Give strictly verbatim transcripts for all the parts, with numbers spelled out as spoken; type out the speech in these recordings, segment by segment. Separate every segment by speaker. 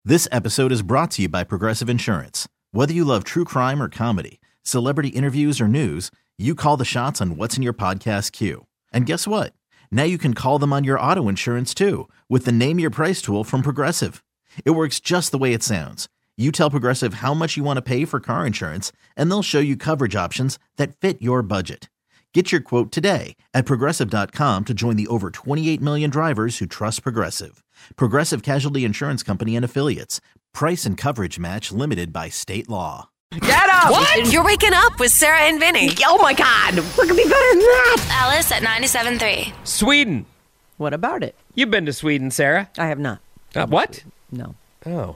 Speaker 1: This episode is brought to you by Progressive Insurance. Whether you love true crime or comedy, celebrity interviews or news, you call the shots on what's in your podcast queue. And guess what? Now you can call them on your auto insurance too with the Name Your Price tool from Progressive. It works just the way it sounds. You tell Progressive how much you want to pay for car insurance, and they'll show you coverage options that fit your budget. Get your quote today at Progressive dot com to join the over twenty-eight million drivers who trust Progressive. Progressive Casualty Insurance Company and Affiliates. Price and coverage match limited by state law.
Speaker 2: Get up!
Speaker 3: What? You're waking up with Sarah and Vinny.
Speaker 2: Oh my God! What could be better than that?
Speaker 4: Alice at ninety-seven point three.
Speaker 5: Sweden.
Speaker 2: What about it?
Speaker 5: You've been to Sweden, Sarah.
Speaker 2: I have not.
Speaker 5: Uh, what?
Speaker 2: No.
Speaker 5: Oh.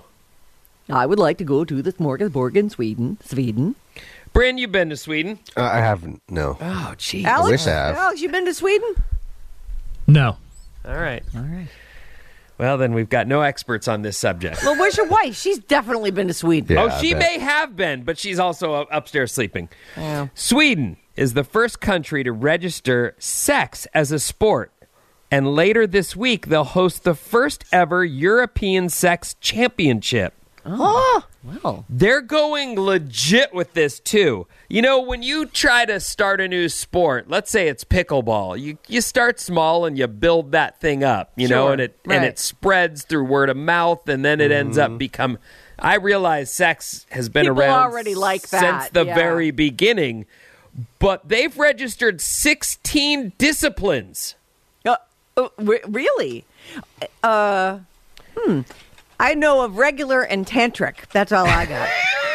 Speaker 2: I would like to go to the Smorgasburg in Sweden. Sweden.
Speaker 5: Bryn, you've been to Sweden.
Speaker 6: Uh, I haven't, no.
Speaker 5: Oh, geez.
Speaker 2: Alex,
Speaker 6: I wish I have.
Speaker 2: Alex, you been to Sweden?
Speaker 7: No.
Speaker 5: All right.
Speaker 2: All right.
Speaker 5: Well, then we've got no experts on this subject.
Speaker 2: Well, where's your wife? She's definitely been to Sweden.
Speaker 6: Yeah,
Speaker 5: oh,
Speaker 6: I
Speaker 5: she
Speaker 6: bet.
Speaker 5: may have been, but she's also uh, upstairs sleeping.
Speaker 2: Yeah.
Speaker 5: Sweden is the first country to register sex as a sport. And later this week, they'll host the first ever European Sex Championship.
Speaker 2: Oh, well.
Speaker 5: They're going legit with this, too. You know, when you try to start a new sport, let's say it's pickleball, you you start small and you build that thing up, you know,
Speaker 2: Sure,
Speaker 5: and it
Speaker 2: right.
Speaker 5: and it spreads through word of mouth, and then it ends up become... I realize sex has been
Speaker 2: People
Speaker 5: around
Speaker 2: already like
Speaker 5: since
Speaker 2: that,
Speaker 5: the
Speaker 2: yeah.
Speaker 5: very beginning, but they've registered sixteen disciplines.
Speaker 2: Uh, uh, re- really? Uh, hmm. I know of regular and tantric. That's all I got.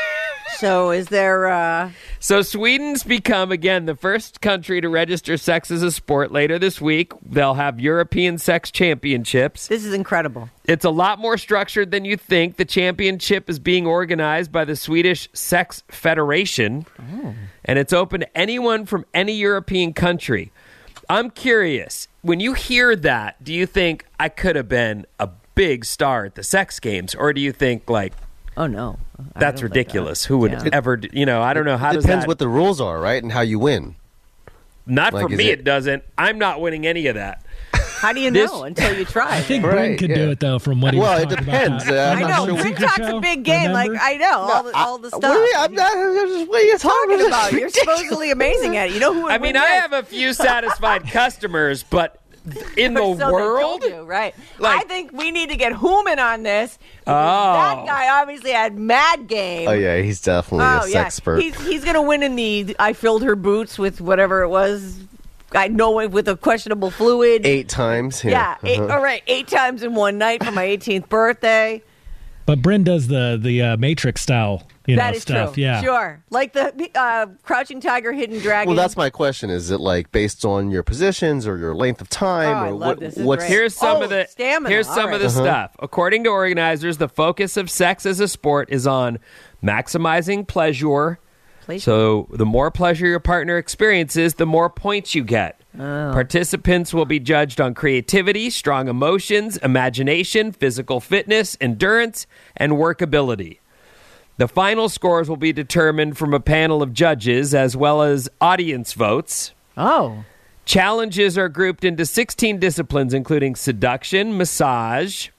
Speaker 2: So is there... Uh...
Speaker 5: So Sweden's become, again, the first country to register sex as a sport. Later this week, they'll have European Sex Championships.
Speaker 2: This is incredible.
Speaker 5: It's a lot more structured than you think. The championship is being organized by the Swedish Sex Federation, oh. and it's open to anyone from any European country. I'm curious, when you hear that, do you think I could have been a big star at the sex games, or do you think, like,
Speaker 2: Oh, no. I
Speaker 5: that's
Speaker 2: don't
Speaker 5: ridiculous?
Speaker 2: think that.
Speaker 5: Who would
Speaker 2: Yeah.
Speaker 5: ever, do, you know, I don't know. How
Speaker 6: It
Speaker 5: does
Speaker 6: depends
Speaker 5: that...
Speaker 6: what the rules are, right? And how you win.
Speaker 5: Not
Speaker 6: Like,
Speaker 5: for
Speaker 6: is
Speaker 5: me,
Speaker 6: it-
Speaker 5: it doesn't. I'm not winning any of that.
Speaker 2: How do you
Speaker 5: This-
Speaker 2: know until you try?
Speaker 7: I think
Speaker 6: Right,
Speaker 7: Bryn could
Speaker 6: yeah.
Speaker 7: do it, though, from what he
Speaker 6: Well,
Speaker 7: was
Speaker 6: it
Speaker 7: talking
Speaker 6: depends.
Speaker 7: about.
Speaker 6: Uh, I'm
Speaker 2: I
Speaker 6: not
Speaker 2: know.
Speaker 6: sure
Speaker 2: Bryn
Speaker 7: Secret
Speaker 2: talks a
Speaker 7: show,
Speaker 2: big game. Like,
Speaker 7: remember?
Speaker 2: I know. all the, all the stuff.
Speaker 6: What are we, I'm not, I'm just, what are you talking
Speaker 2: talking
Speaker 6: about?
Speaker 2: about? You're supposedly amazing at it. You know who would
Speaker 5: I mean,
Speaker 2: win
Speaker 5: I
Speaker 2: this?
Speaker 5: have a few satisfied customers, but in the
Speaker 2: So they told
Speaker 5: world,
Speaker 2: you, right?
Speaker 5: Like-
Speaker 2: I think we need to get Hooman on this.
Speaker 5: Oh.
Speaker 2: That guy obviously had mad game.
Speaker 6: Oh, yeah, he's definitely
Speaker 2: Oh,
Speaker 6: a
Speaker 2: yeah.
Speaker 6: sexpert.
Speaker 2: He's he's gonna win in the I filled her boots with whatever it was. I know it with a questionable fluid.
Speaker 6: Eight times.
Speaker 2: Yeah,
Speaker 6: Yeah.
Speaker 2: eight,
Speaker 6: uh-huh.
Speaker 2: all right, eight times in one night for my eighteenth birthday.
Speaker 7: But Bryn does the the uh, Matrix style, you
Speaker 2: That
Speaker 7: know,
Speaker 2: is
Speaker 7: stuff.
Speaker 2: true.
Speaker 7: Yeah,
Speaker 2: Sure. Like the uh, Crouching Tiger, Hidden Dragon.
Speaker 6: Well, that's my question. Is it like based on your positions or your length of time?
Speaker 2: Oh, I
Speaker 6: or
Speaker 2: love
Speaker 6: what,
Speaker 2: this. This is
Speaker 6: what's
Speaker 2: great.
Speaker 5: here's some
Speaker 2: Oh,
Speaker 5: of the
Speaker 2: stamina.
Speaker 5: here's
Speaker 2: All
Speaker 5: some
Speaker 2: right.
Speaker 5: of the
Speaker 6: Uh-huh.
Speaker 5: stuff. According to organizers, the focus of sex as a sport is on maximizing pleasure.
Speaker 2: Pleasure.
Speaker 5: So the more pleasure your partner experiences, the more points you get.
Speaker 2: Oh.
Speaker 5: Participants will be judged on creativity, strong emotions, imagination, physical fitness, endurance, and workability. The final scores will be determined from a panel of judges as well as audience votes.
Speaker 2: Oh.
Speaker 5: Challenges are grouped into sixteen disciplines, including seduction, massage,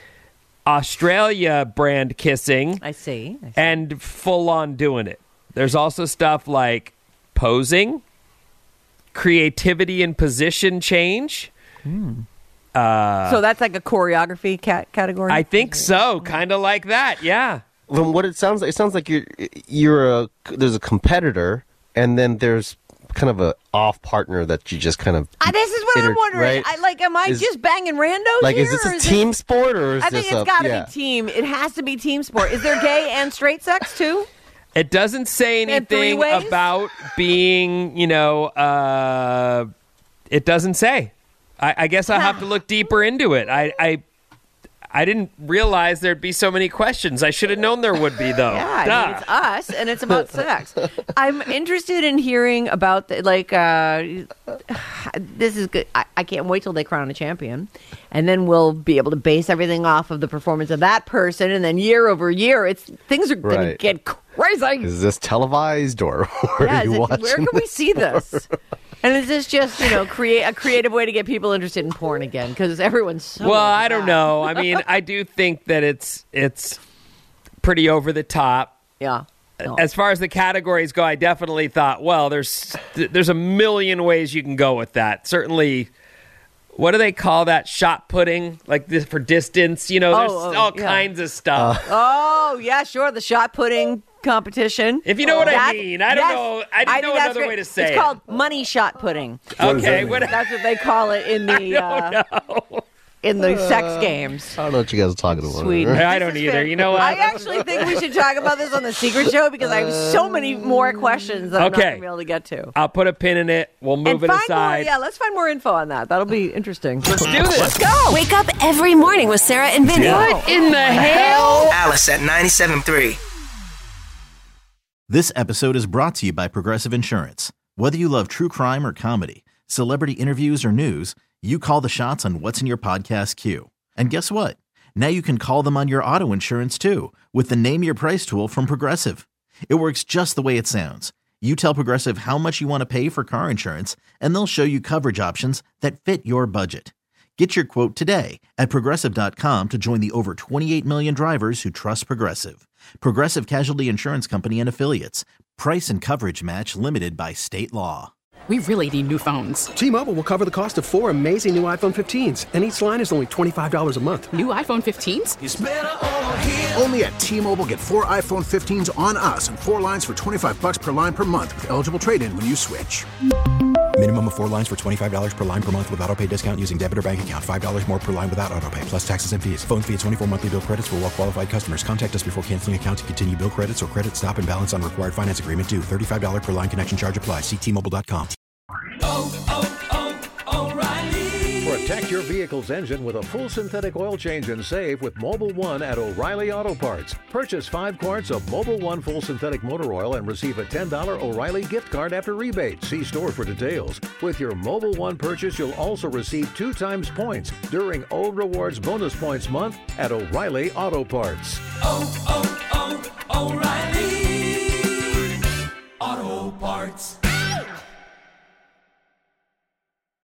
Speaker 5: Australia brand kissing,
Speaker 2: I see. I see.
Speaker 5: and full-on doing it. There's also stuff like posing, creativity and position change. Uh,
Speaker 2: so that's like a choreography cat category?
Speaker 5: I think so, kind of like that, yeah.
Speaker 6: From what it sounds like, it sounds like you're you're a there's a competitor, and then there's kind of a off partner that you just kind of.
Speaker 2: Ah, this is what I'm
Speaker 6: inter-
Speaker 2: wondering.
Speaker 6: right?
Speaker 2: I, like, am I
Speaker 6: Is-
Speaker 2: just banging randos
Speaker 6: Like,
Speaker 2: here?
Speaker 6: is this
Speaker 2: or
Speaker 6: a
Speaker 2: is
Speaker 6: team
Speaker 2: it-
Speaker 6: sport or is
Speaker 2: I
Speaker 6: this
Speaker 2: think it's
Speaker 6: a
Speaker 2: got to
Speaker 6: yeah.
Speaker 2: be team. It has to be team sport. Is there gay and straight sex too?
Speaker 5: It doesn't say
Speaker 2: And
Speaker 5: anything
Speaker 2: three-ways?
Speaker 5: about being, you know, uh, it doesn't say. I, I guess I'll have to look deeper into it. I, I I didn't realize there'd be so many questions. I should have known there would be, though.
Speaker 2: Yeah, I
Speaker 5: Duh.
Speaker 2: mean, it's us, and it's about sex. I'm interested in hearing about, the, like, uh, this is good. I, I can't wait till they crown a champion, and then we'll be able to base everything off of the performance of that person, and then year over year, it's things are going to
Speaker 6: Right.
Speaker 2: get crazy.
Speaker 6: Is this televised or where
Speaker 2: Yeah,
Speaker 6: are
Speaker 2: is
Speaker 6: you
Speaker 2: it-
Speaker 6: watching?
Speaker 2: where can we see this? And is this just, you know, create a creative way to get people interested in porn again? Because everyone's so
Speaker 5: Well, I
Speaker 2: into
Speaker 5: don't
Speaker 2: that.
Speaker 5: know. I mean, I do think that it's it's pretty over the top.
Speaker 2: Yeah. No.
Speaker 5: As far as the categories go, I definitely thought, well, there's there's a million ways you can go with that. Certainly, what do they call that? Shot putting, like this for distance. You know, there's
Speaker 2: Oh, oh,
Speaker 5: all
Speaker 2: yeah.
Speaker 5: kinds of stuff.
Speaker 2: Oh, yeah, sure. The shot putting competition.
Speaker 5: If you know what I
Speaker 2: That's-
Speaker 5: mean. I don't
Speaker 2: yes,
Speaker 5: know- I didn't
Speaker 2: think
Speaker 5: know
Speaker 2: that's
Speaker 5: another
Speaker 2: great.
Speaker 5: way to say
Speaker 2: it's
Speaker 5: it.
Speaker 2: It's called money shot putting.
Speaker 5: Okay, what,
Speaker 2: That's what they call it in the uh, in the sex games.
Speaker 6: I don't know what you guys are talking about.
Speaker 2: Sweden.
Speaker 5: I don't either. You know what?
Speaker 2: I actually think we should talk about this on the Secret Show because I have so many more questions that I'm not
Speaker 5: Okay.
Speaker 2: going to be able to get to.
Speaker 5: I'll put a pin in it. We'll move
Speaker 2: and
Speaker 5: it
Speaker 2: find
Speaker 5: aside.
Speaker 2: more. Yeah, let's find more info on that. That'll be interesting.
Speaker 5: Let's do this.
Speaker 2: Let's go.
Speaker 3: Wake up every morning with Sarah and Vinny.
Speaker 5: What in the hell?
Speaker 4: Alice at ninety-seven point three.
Speaker 1: This episode is brought to you by Progressive Insurance. Whether you love true crime or comedy, celebrity interviews or news, you call the shots on what's in your podcast queue. And guess what? Now you can call them on your auto insurance too with the Name Your Price tool from Progressive. It works just the way it sounds. You tell Progressive how much you want to pay for car insurance, and they'll show you coverage options that fit your budget. Get your quote today at Progressive dot com to join the over twenty-eight million drivers who trust Progressive. Progressive Casualty Insurance Company and Affiliates. Price and coverage match limited by state law.
Speaker 8: We really need new phones.
Speaker 9: T-Mobile will cover the cost of four amazing new iPhone fifteens, and each line is only twenty-five dollars a month.
Speaker 8: New iPhone fifteens?
Speaker 10: Only at T-Mobile, get four iPhone fifteens on us and four lines for twenty-five bucks per line per month with eligible trade-in when you switch.
Speaker 11: Minimum of four lines for twenty-five dollars per line per month with autopay discount using debit or bank account. five dollars more per line without autopay, plus taxes and fees. Phone fee at twenty-four monthly bill credits for well-qualified customers. Contact us before canceling account to continue bill credits or credit stop and balance on required finance agreement due. thirty-five dollars per line connection charge applies. See T Mobile dot com.
Speaker 12: Protect your vehicle's engine with a full synthetic oil change and save with Mobile One at O'Reilly Auto Parts. Purchase five quarts of Mobile One full synthetic motor oil and receive a ten dollars O'Reilly gift card after rebate. See store for details. With your Mobile One purchase, you'll also receive two times points during O Rewards Bonus Points Month at O'Reilly Auto Parts.
Speaker 13: Oh, oh, oh, O'Reilly